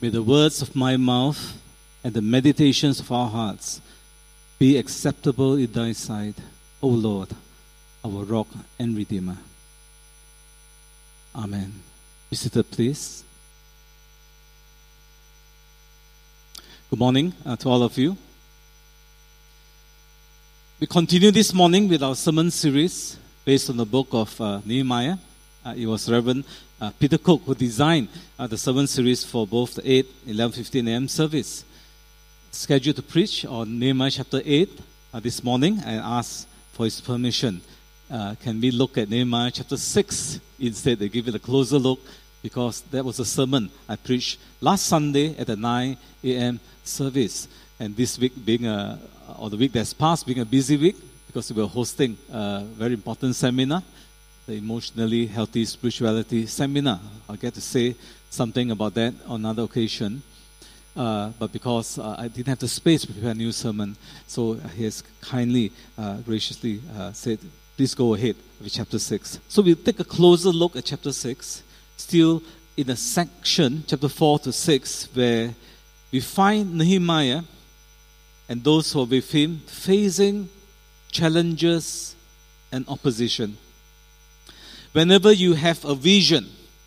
May the words of my mouth and the meditations of our hearts be acceptable in thy sight, O Lord, our rock and redeemer. Amen. Be seated, please. Good morning to all of you. We continue this morning with our sermon series based on the book of Nehemiah. It was Reverend Peter Cook who designed the sermon series for both the 8, 11:15 a.m. service. Scheduled to preach on Nehemiah chapter 8 this morning. I asked for his permission. Can we look at Nehemiah chapter 6 instead? They give it a closer look because that was a sermon I preached last Sunday at the 9 a.m. service. And this week or the week that's passed being a busy week because we were hosting a very important seminar, the Emotionally Healthy Spirituality Seminar. I'll get to say something about that on another occasion. But because I didn't have the space to prepare a new sermon, so he has kindly, graciously said, please go ahead with chapter 6. So we'll take a closer look at chapter 6, still in a section, chapter 4 to 6, where we find Nehemiah and those who are with him facing challenges and opposition. Whenever you have a vision,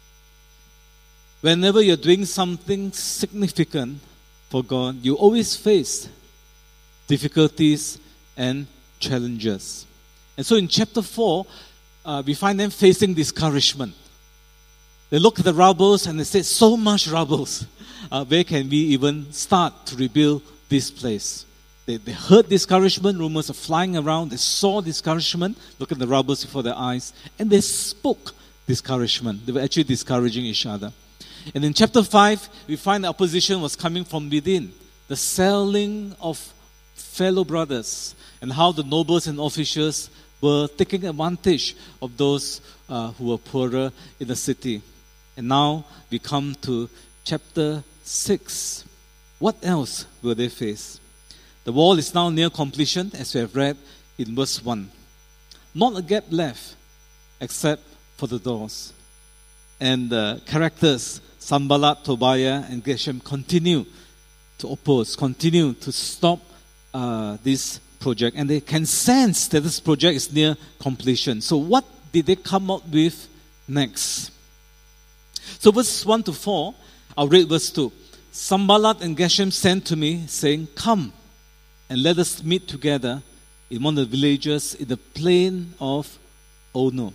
whenever you're doing something significant for God, you always face difficulties and challenges. And so in chapter 4, we find them facing discouragement. They look at the rubbles and they say, so much rubbles. Where can we even start to rebuild this place? They heard discouragement, rumors are flying around. They saw discouragement, look at the rubbles before their eyes, and they spoke discouragement. They were actually discouraging each other. And in chapter 5, we find the opposition was coming from within. The selling of fellow brothers and how the nobles and officials were taking advantage of those who were poorer in the city. And now we come to chapter 6. What else will they face? The wall is now near completion, as we have read in verse 1. Not a gap left except for the doors. And the characters, Sanballat, Tobiah, and Geshem, continue to oppose, continue to stop this project. And they can sense that this project is near completion. So what did they come up with next? So verses 1 to 4, I'll read verse 2. Sanballat and Geshem sent to me, saying, come, and let us meet together in one of the villages in the plain of Ono.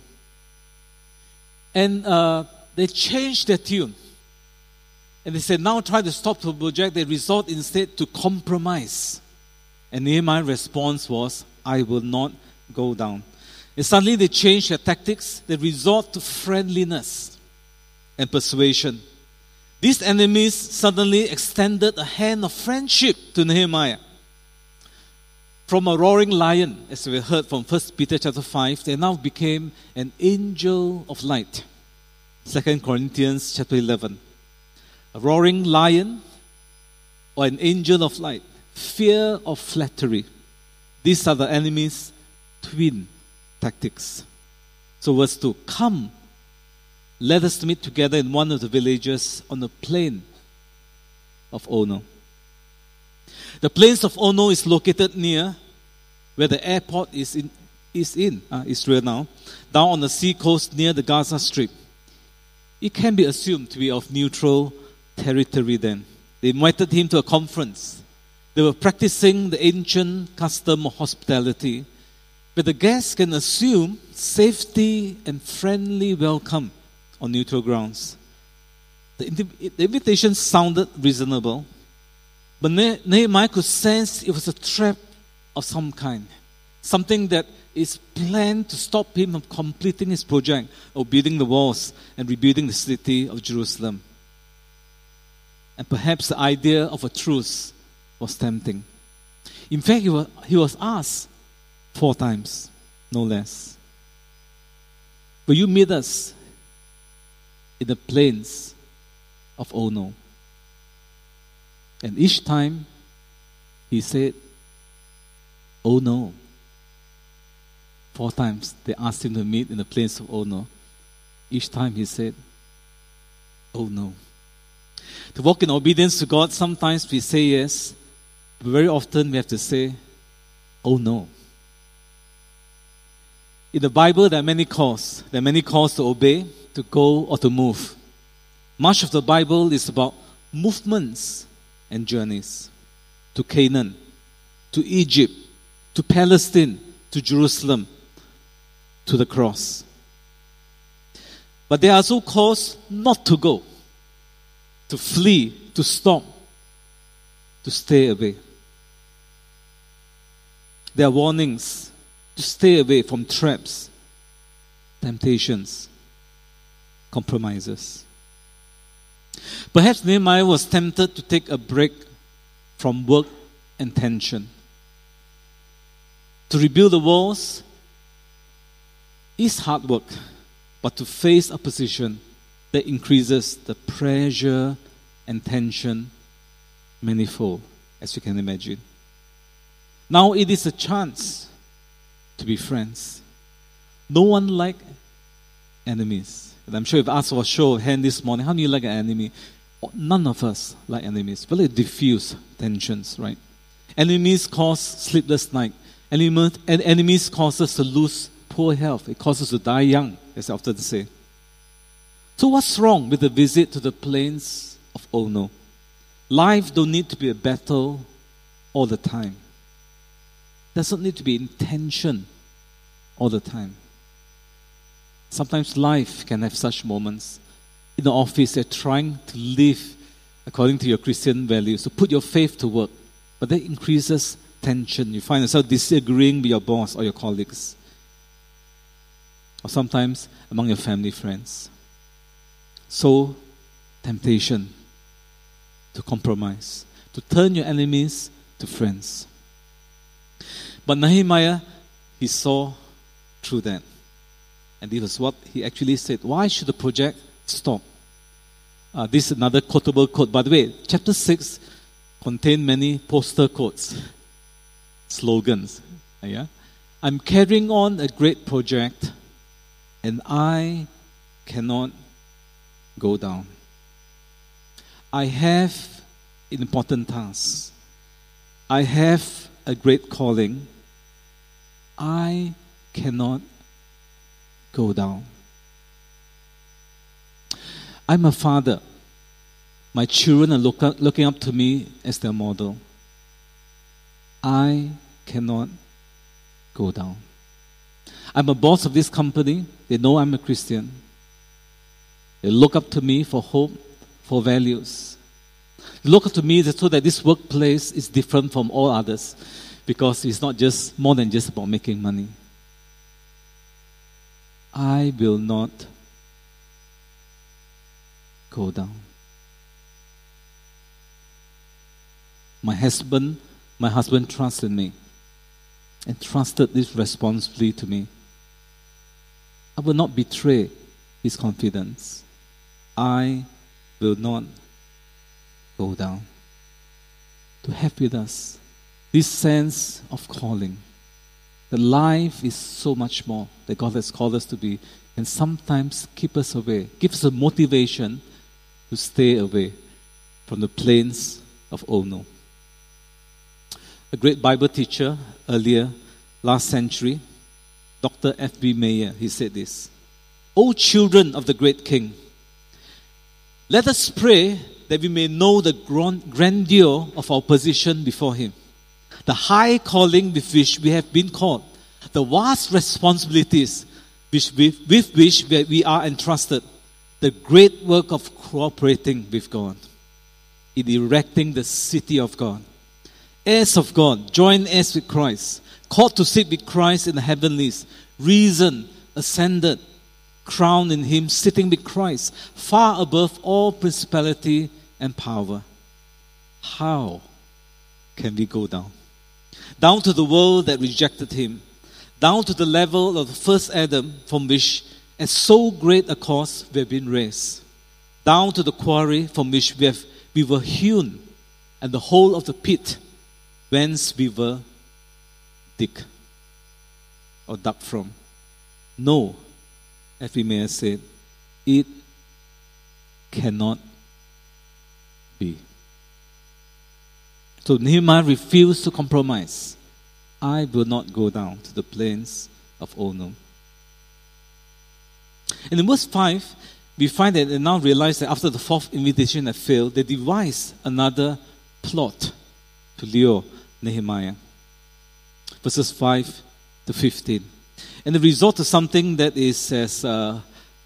And they changed their tune. And they said, now try to stop the project. They resort instead to compromise. And Nehemiah's response was, I will not go down. And suddenly they changed their tactics. They resort to friendliness and persuasion. These enemies suddenly extended a hand of friendship to Nehemiah. From a roaring lion, as we heard from 1 Peter chapter 5, they now became an angel of light. 2 Corinthians chapter 11. A roaring lion or an angel of light. Fear or flattery. These are the enemy's twin tactics. So verse 2. Come, let us meet together in one of the villages on the plain of Ono. The plains of Ono is located near where the airport is in Israel now, down on the sea coast near the Gaza Strip. It can be assumed to be of neutral territory then. They invited him to a conference. They were practicing the ancient custom of hospitality, where the guests can assume safety and friendly welcome on neutral grounds. The invitation sounded reasonable, but Nehemiah could sense it was a trap of some kind. Something that is planned to stop him from completing his project of building the walls and rebuilding the city of Jerusalem. And perhaps the idea of a truce was tempting. In fact, he was asked 4 times, no less. Will you meet us in the plains of Ono? And each time he said, oh no. 4 times they asked him to meet in the plains of Ono. Each time he said, oh no. To walk in obedience to God, sometimes we say yes, but very often we have to say, oh no. In the Bible, there are many calls. There are many calls to obey, to go, or to move. Much of the Bible is about movements and journeys. To Canaan, to Egypt, to Palestine, to Jerusalem, to the cross. But there are also calls not to go, to flee, to stop, to stay away. There are warnings to stay away from traps, temptations, compromises. Perhaps Nehemiah was tempted to take a break from work and tension. To rebuild the walls is hard work, but to face opposition that increases the pressure and tension manifold, as you can imagine. Now it is a chance to be friends. No one likes enemies. And I'm sure if asked for a show of hand this morning, how do you like an enemy? None of us like enemies. Well, it diffuse tensions, right? Enemies cause sleepless night. Enemies cause us to lose poor health. It causes us to die young, as I often say. So what's wrong with the visit to the plains of Ono? Life don't need to be a battle all the time. Doesn't need to be in tension all the time. Sometimes life can have such moments. In the office, you're trying to live according to your Christian values, to put your faith to work. But that increases tension. You find yourself disagreeing with your boss or your colleagues. Or sometimes among your family friends. So, temptation to compromise, to turn your enemies to friends. But Nehemiah, he saw through that. And this was what he actually said. Why should the project stop? This is another quotable quote. By the way, chapter 6 contains many poster quotes, slogans. Yeah? I'm carrying on a great project and I cannot go down. I have an important task. I have a great calling. I cannot go down. I'm a father. My children are looking up to me as their model. I cannot go down. I'm a boss of this company. They know I'm a Christian. They look up to me for hope, for values. They look up to me so that this workplace is different from all others, because it's not just more than just about making money. I will not go down. My husband trusted me and trusted this responsibility to me. I will not betray his confidence. I will not go down. To have with us this sense of calling. The life is so much more that God has called us to be, and sometimes keep us away, give us a motivation to stay away from the plains of Ono. A great Bible teacher earlier, last century, Dr. F.B. Meyer, he said this: O children of the great King, let us pray that we may know the grandeur of our position before Him, the high calling with which we have been called, the vast responsibilities with which we are entrusted, the great work of cooperating with God in erecting the city of God. Heirs of God, joint heirs with Christ, called to sit with Christ in the heavenlies, risen, ascended, crowned in Him, sitting with Christ, far above all principality and power. How can we go down? Down to the world that rejected Him, down to the level of the first Adam, from which at so great a cost we have been raised, down to the quarry from which we were hewn, and the whole of the pit whence we were dug from. No, F.B. Meyer said, it cannot be. So Nehemiah refused to compromise. I will not go down to the plains of Ono. And in verse 5, we find that they now realize that after the fourth invitation had failed, they devised another plot to lure Nehemiah. Verses 5 to 15. And the result is something that is as the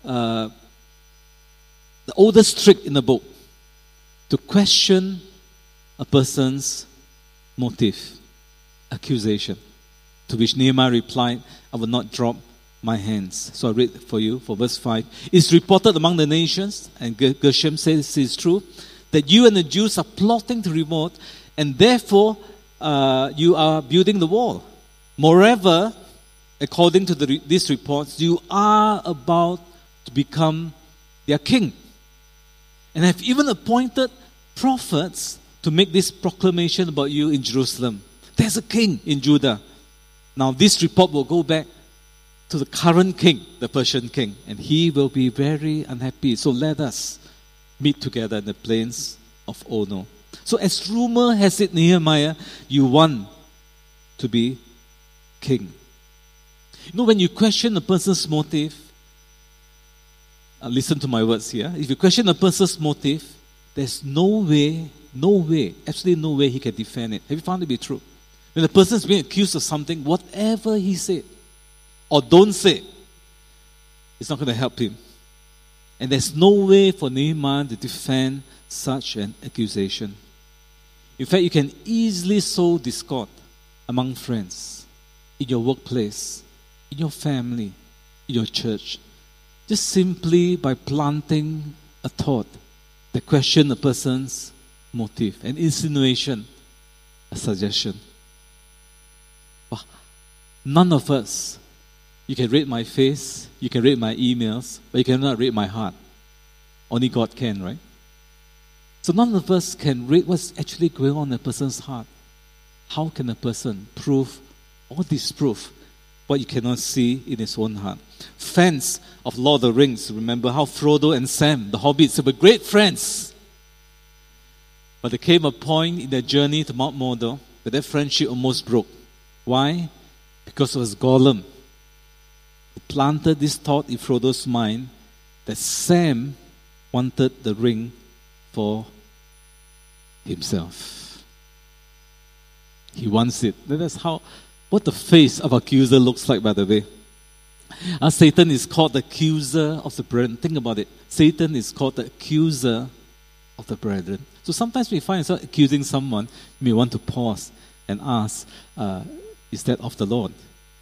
oldest trick in the book, to question a person's motive, accusation. To which Nehemiah replied, I will not drop my hands. So I read for you, for verse 5. It's reported among the nations, and Geshem says it's true, that you and the Jews are plotting to revolt, and therefore you are building the wall. Moreover, according to these reports, you are about to become their king. And have even appointed prophets to make this proclamation about you in Jerusalem. There's a king in Judah. Now this report will go back to the current king, the Persian king, and he will be very unhappy. So let us meet together in the plains of Ono. So as rumor has it, Nehemiah, you want to be king. You know, when you question a person's motive, listen to my words here. If you question a person's motive, there's no way, absolutely no way he can defend it. Have you found it to be true? When a person is being accused of something, whatever he said or don't say, it's not going to help him. And there's no way for Nehemiah to defend such an accusation. In fact, you can easily sow discord among friends, in your workplace, in your family, in your church, just simply by planting a thought that questions a person's motive, an insinuation, a suggestion. None of us, you can read my face, you can read my emails, but you cannot read my heart. Only God can, right? So none of us can read what's actually going on in a person's heart. How can a person prove or disprove what you cannot see in his own heart? Fans of Lord of the Rings remember how Frodo and Sam, the hobbits, were great friends. But there came a point in their journey to Mount Mordor where that friendship almost broke. Why? Because it was Gollum who planted this thought in Frodo's mind that Sam wanted the ring for himself. He wants it. That's what the face of accuser looks like, by the way. Satan is called the accuser of the brethren. Think about it. Satan is called the accuser of the brethren. So sometimes we find ourselves accusing someone, we want to pause and ask, is that of the Lord?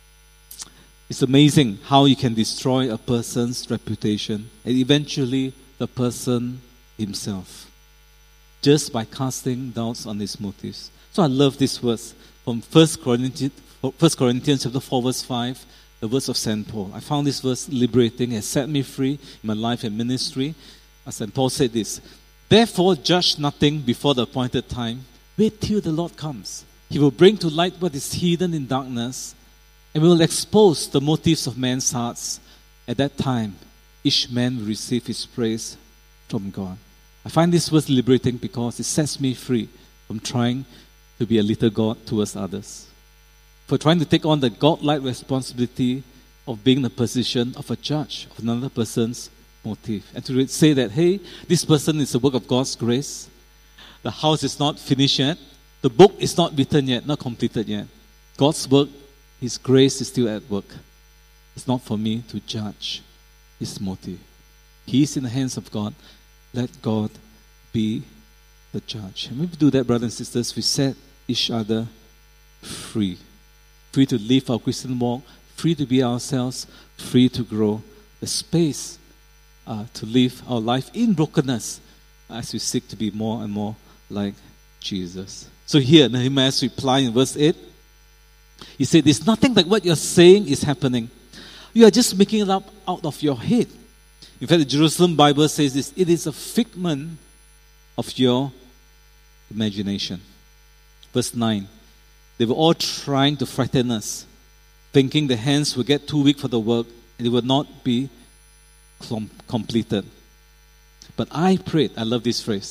It's amazing how you can destroy a person's reputation and eventually the person himself just by casting doubts on his motives. So I love this verse from 1 Corinthians chapter 4 verse 5, the verse of St. Paul. I found this verse liberating. It has set me free in my life and ministry. As St. Paul said this, therefore judge nothing before the appointed time. Wait till the Lord comes. He will bring to light what is hidden in darkness and will expose the motives of men's hearts. At that time, each man will receive his praise from God. I find this verse liberating because it sets me free from trying to be a little God towards others. For trying to take on the God-like responsibility of being in the position of a judge of another person's motive. And to say that, hey, this person is a work of God's grace. The house is not finished yet. The book is not written yet, not completed yet. God's work, His grace is still at work. It's not for me to judge his motive. He is in the hands of God. Let God be the judge. And when we do that, brothers and sisters, we set each other free. Free to live our Christian walk, free to be ourselves, free to grow. The space to live our life in brokenness as we seek to be more and more like Jesus. So here, Nehemiah's reply in verse 8, he said, it's nothing like what you're saying is happening. You are just making it up out of your head. In fact, the Jerusalem Bible says this, it is a figment of your imagination. Verse 9, they were all trying to frighten us, thinking the hands would get too weak for the work and it would not be completed. But I prayed, I love this phrase,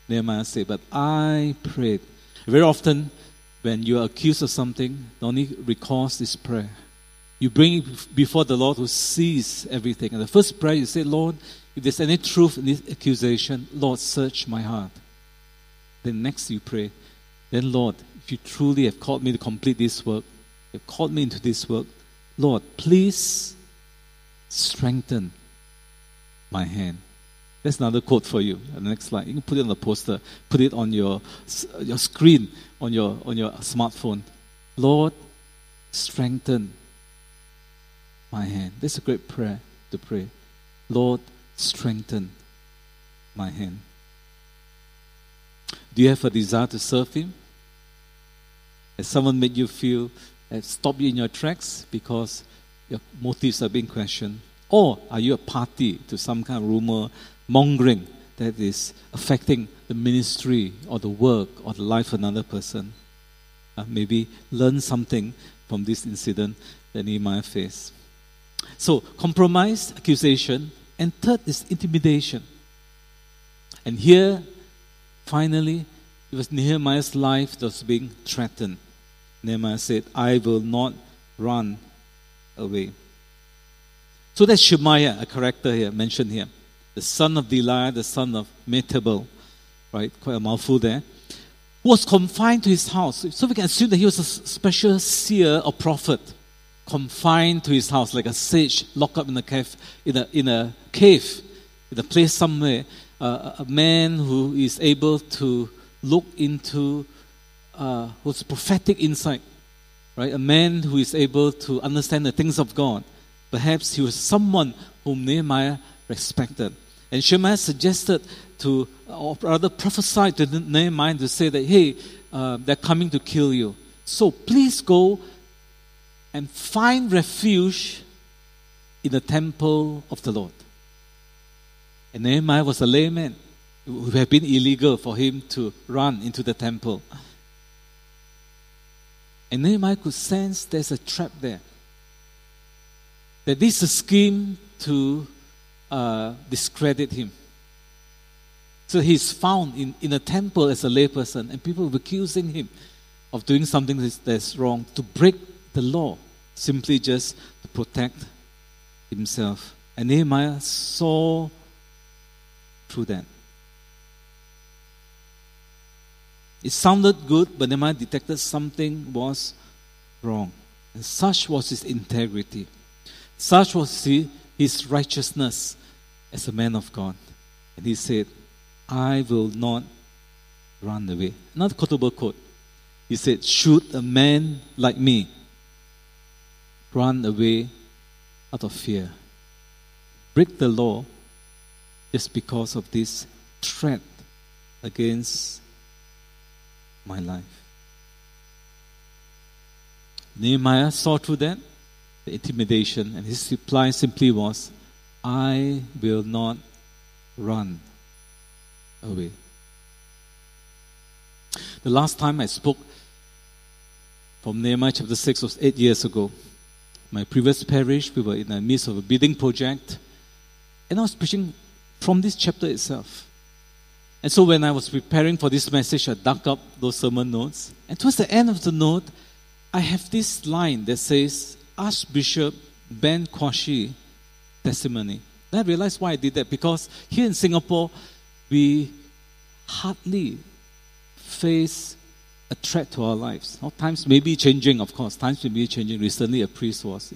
Nehemiah said, but I prayed. Very often, when you are accused of something, the only recourse is prayer. You bring it before the Lord who sees everything. And the first prayer, you say, Lord, if there's any truth in this accusation, Lord, search my heart. Then next you pray, then Lord, if you truly have called me to complete this work, you've called me into this work, Lord, please strengthen my hand. That's another quote for you. The next slide. You can put it on the poster, put it on your screen, on your smartphone. Lord, strengthen my hand. That's a great prayer to pray. Lord, strengthen my hand. Do you have a desire to serve Him? Has someone made you feel, has stopped you in your tracks because your motives are being questioned? Or are you a party to some kind of rumor mongering that is affecting the ministry or the work or the life of another person? Maybe learn something from this incident that Nehemiah faced. So, compromise, accusation, and third is intimidation. And here, finally, it was Nehemiah's life that was being threatened. Nehemiah said, I will not run away. So that's Shemaiah, a character here, mentioned here. The son of Delaiah, the son of Mehetabel, right? Quite a mouthful there. Who was confined to his house. So we can assume that he was a special seer or prophet, confined to his house, like a sage locked up in a cave, in a place somewhere. A man who is able to look into who's prophetic insight, right? A man who is able to understand the things of God. Perhaps he was someone whom Nehemiah respected. And Shemaiah suggested to, or rather prophesied to Nehemiah to say that, hey, they're coming to kill you. So please go and find refuge in the temple of the Lord. And Nehemiah was a layman. It would have been illegal for him to run into the temple. And Nehemiah could sense there's a trap there. That this is a scheme to discredit him. So he's found in a temple as a layperson, and people were accusing him of doing something that's wrong, to break the law, simply just to protect himself. And Nehemiah saw through that. It sounded good, but Nehemiah detected something was wrong. And such was his integrity. Such was his righteousness as a man of God. And he said, I will not run away. Another quotable quote. He said, should a man like me run away out of fear, break the law just because of this threat against my life? Nehemiah saw through that, the intimidation, and his reply simply was, I will not run away. The last time I spoke from Nehemiah chapter 6 was 8 years ago. My previous parish, we were in the midst of a building project, and I was preaching from this chapter itself. And so when I was preparing for this message, I dug up those sermon notes, and towards the end of the note, I have this line that says, Archbishop Ben Kwashi testimony. Then I realized why I did that, because here in Singapore, we hardly face a threat to our lives. Now, times may be changing, of course. Times may be changing. Recently, a priest was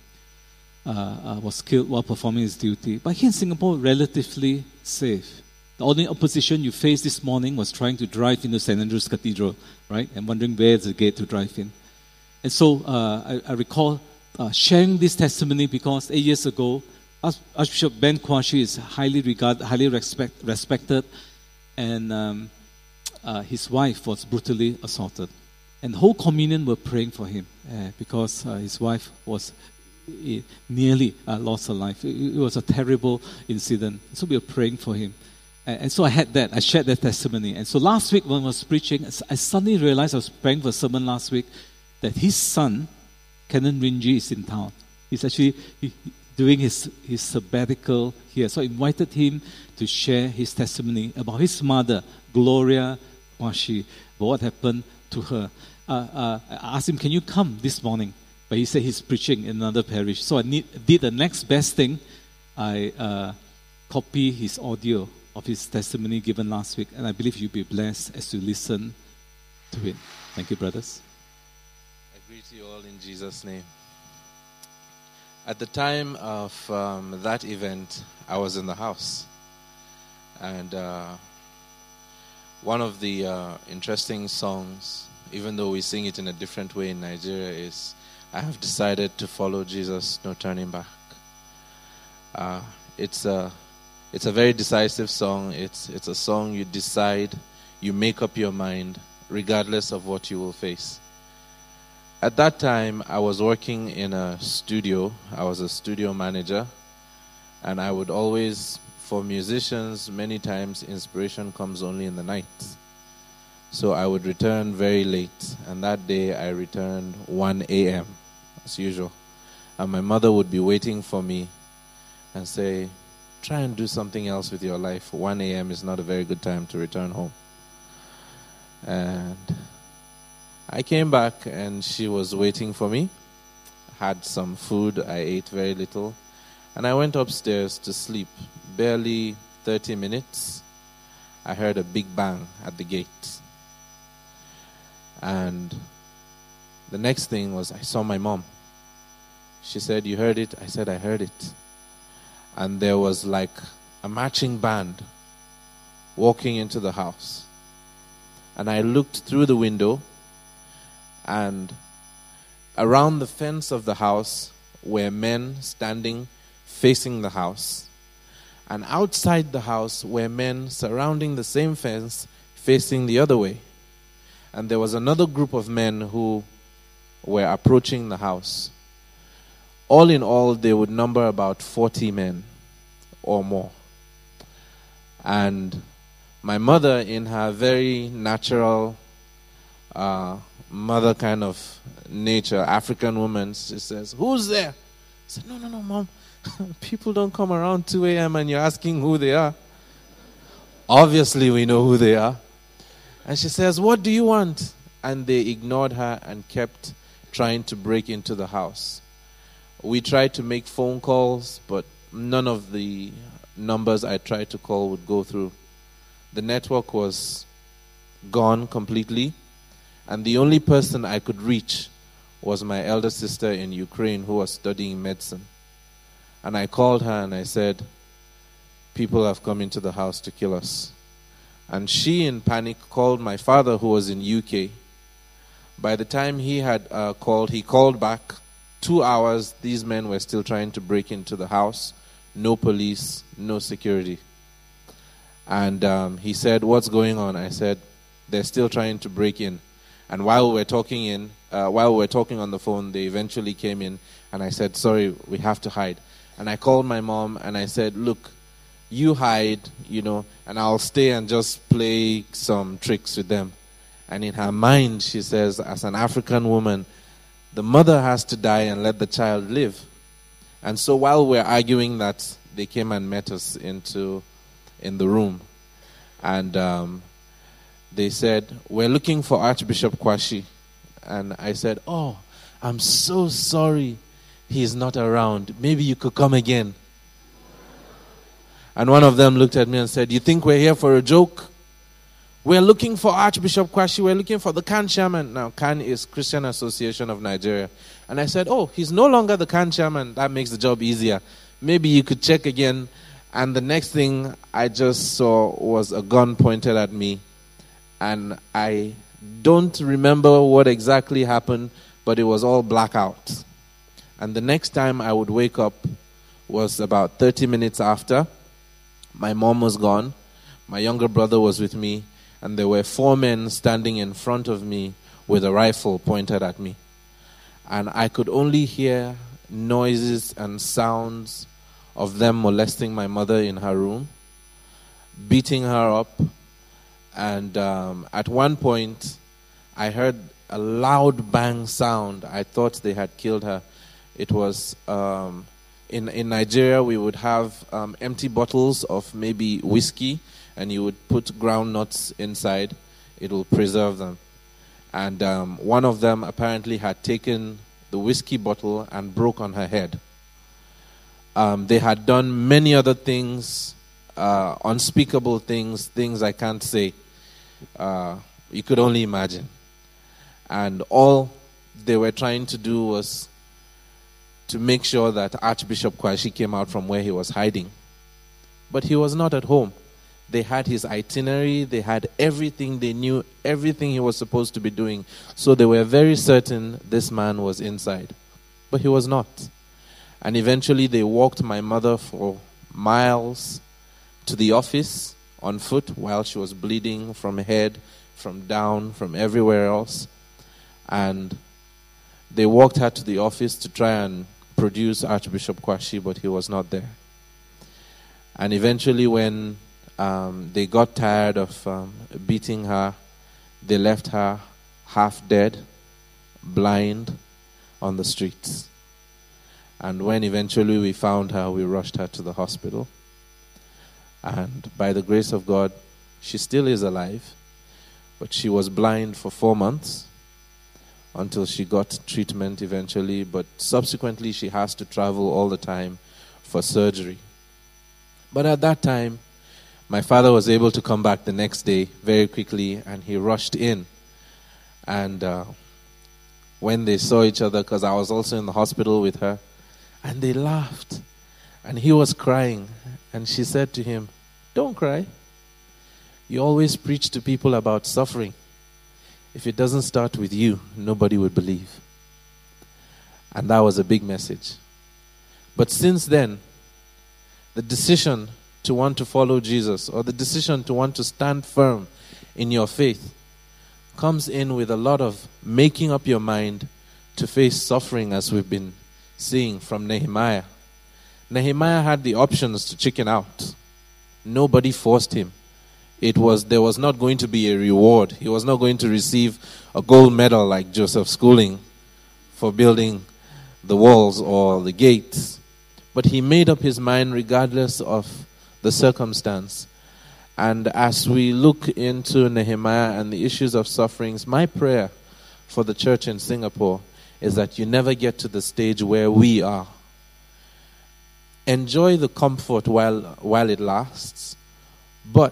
killed while performing his duty. But here in Singapore, relatively safe. The only opposition you faced this morning was trying to drive into St. Andrew's Cathedral, right? And wondering where's the gate to drive in. And so I recall sharing this testimony because 8 years ago, Archbishop Ben Kwashi is highly regarded, highly respected, and his wife was brutally assaulted. And the whole communion were praying for him because his wife was nearly lost her life. It was a terrible incident. So we were praying for him. And so I shared that testimony. And so last week when I was preaching, I suddenly realized I was praying for a sermon last week that his son, Canon Rinji, is in town. He's actually during his sabbatical here. So I invited him to share his testimony about his mother, Gloria Kwashi, what happened to her. I asked him, can you come this morning? But he said he's preaching in another parish. So I did the next best thing. I copy his audio of his testimony given last week, and I believe you'll be blessed as you listen to it. Thank you, brothers. I greet you all in Jesus' name. At the time of that event, I was in the house. And one of the interesting songs, even though we sing it in a different way in Nigeria, is I have decided to follow Jesus, no turning back. It's a very decisive song. It's a song you decide, you make up your mind, regardless of what you will face. At that time, I was working in a studio. I was a studio manager. And I would always, for musicians, many times inspiration comes only in the night. So I would return very late. And that day I returned 1 a.m. as usual. And my mother would be waiting for me and say, try and do something else with your life. 1 a.m. is not a very good time to return home. And I came back and she was waiting for me. Had some food. I ate very little. And I went upstairs to sleep. Barely 30 minutes. I heard a big bang at the gate. And the next thing was I saw my mom. She said, you heard it? I said, I heard it. And there was like a marching band walking into the house. And I looked through the window, and around the fence of the house were men standing facing the house. And outside the house were men surrounding the same fence facing the other way. And there was another group of men who were approaching the house. All in all, they would number about 40 men or more. And my mother, in her very natural mother kind of nature, African woman, she says, who's there? I said, no, Mom. People don't come around 2 a.m. and you're asking who they are. Obviously, we know who they are. And she says, what do you want? And they ignored her and kept trying to break into the house. We tried to make phone calls, but none of the numbers I tried to call would go through. The network was gone completely, and the only person I could reach was my elder sister in Ukraine who was studying medicine. And I called her and I said, people have come into the house to kill us. And she, in panic, called my father who was in UK. By the time he had called, he called back. 2 hours, these men were still trying to break into the house. No police, no security. And he said, what's going on? I said, they're still trying to break in. And while we were talking on the phone, they eventually came in. And I said, sorry, we have to hide. And I called my mom and I said, look, you hide, and I'll stay and just play some tricks with them. And in her mind, she says, as an African woman, the mother has to die and let the child live. And so while we're arguing that, they came and met us in the room. And they said, we're looking for Archbishop Kwashi. And I said, oh, I'm so sorry he's not around. Maybe you could come again. And one of them looked at me and said, you think we're here for a joke? We're looking for Archbishop Kwashi. We're looking for the CAN chairman. Now, CAN is Christian Association of Nigeria. And I said, oh, he's no longer the CAN chairman. That makes the job easier. Maybe you could check again. And the next thing I just saw was a gun pointed at me. And I don't remember what exactly happened, but it was all blackout. And the next time I would wake up was about 30 minutes after. My mom was gone. My younger brother was with me. And there were 4 men standing in front of me with a rifle pointed at me. And I could only hear noises and sounds of them molesting my mother in her room, beating her up. And at one point, I heard a loud bang sound. I thought they had killed her. It was In Nigeria, we would have empty bottles of maybe whiskey, and you would put ground nuts inside. It will preserve them. And one of them apparently had taken the whiskey bottle and broke on her head. They had done many other things, unspeakable things, things I can't say. You could only imagine. And all they were trying to do was to make sure that Archbishop Kwashi came out from where he was hiding. But he was not at home. They had his itinerary, they had everything, they knew everything he was supposed to be doing. So they were very certain this man was inside. But he was not. And eventually they walked my mother for miles to the office on foot while she was bleeding from head, from down, from everywhere else. And they walked her to the office to try and produce Archbishop Kwashi, but he was not there. And eventually when they got tired of beating her, they left her half dead, blind, on the streets. And when eventually we found her, we rushed her to the hospital. And by the grace of God, she still is alive, but she was blind for 4 months until she got treatment eventually, but subsequently she has to travel all the time for surgery. But at that time, my father was able to come back the next day very quickly, and he rushed in. And when they saw each other, because I was also in the hospital with her, and they laughed. And he was crying, and she said to him, "Don't cry. You always preach to people about suffering. If it doesn't start with you, nobody would believe." And that was a big message. But since then, the decision to want to follow Jesus, or the decision to want to stand firm in your faith, comes in with a lot of making up your mind to face suffering, as we've been seeing from Nehemiah. Nehemiah had the options to chicken out. Nobody forced him. There was not going to be a reward. He was not going to receive a gold medal like Joseph Schooling for building the walls or the gates. But he made up his mind regardless of the circumstance. And as we look into Nehemiah and the issues of sufferings, my prayer for the church in Singapore is that you never get to the stage where we are. Enjoy the comfort while it lasts, but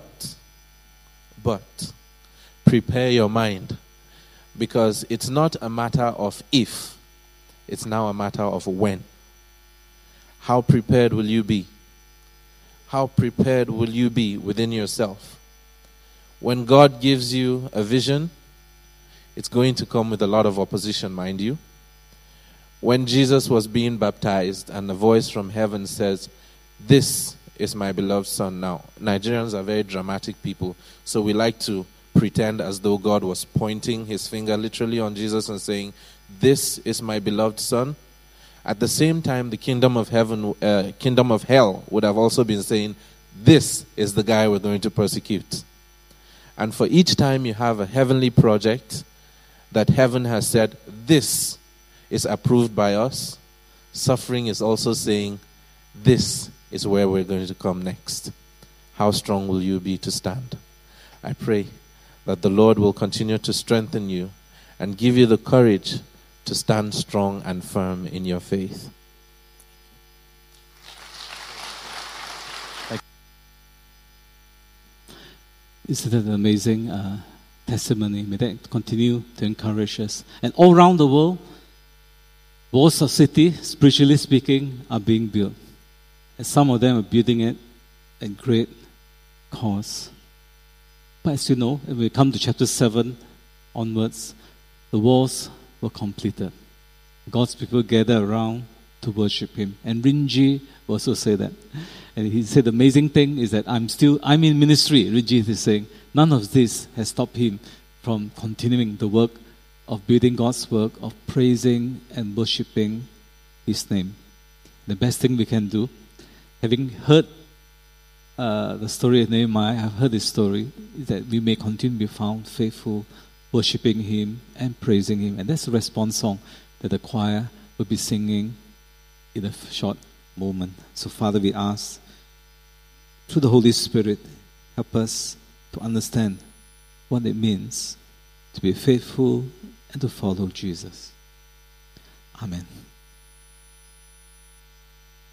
prepare your mind, because it's not a matter of if, it's now a matter of when. How prepared will you be? How prepared will you be within yourself? When God gives you a vision, it's going to come with a lot of opposition, mind you. When Jesus was being baptized and a voice from heaven says, "This is my beloved son." Now, Nigerians are very dramatic people, so we like to pretend as though God was pointing his finger literally on Jesus and saying, "This is my beloved son." At the same time, the kingdom of hell would have also been saying, "This is the guy we're going to persecute." And for each time you have a heavenly project that heaven has said, "This is approved by us," suffering is also saying, "This is where we're going to come next." How strong will you be to stand? I pray that the Lord will continue to strengthen you and give you the courage to stand strong and firm in your faith. Isn't that an amazing testimony? May that continue to encourage us. And all around the world, walls of city, spiritually speaking, are being built. And some of them are building it at great cost. But as you know, when we come to chapter 7 onwards, the walls were completed. God's people gather around to worship him. And Rinji also said that. And he said the amazing thing is that I'm in ministry. Rinji is saying none of this has stopped him from continuing the work of building God's work, of praising and worshiping his name. The best thing we can do, having heard the story of Nehemiah, I've heard this story, is that we may continue to be found faithful, worshiping him and praising him. And that's the response song that the choir will be singing in a short moment. So, Father, we ask, through the Holy Spirit, help us to understand what it means to be faithful and to follow Jesus. Amen.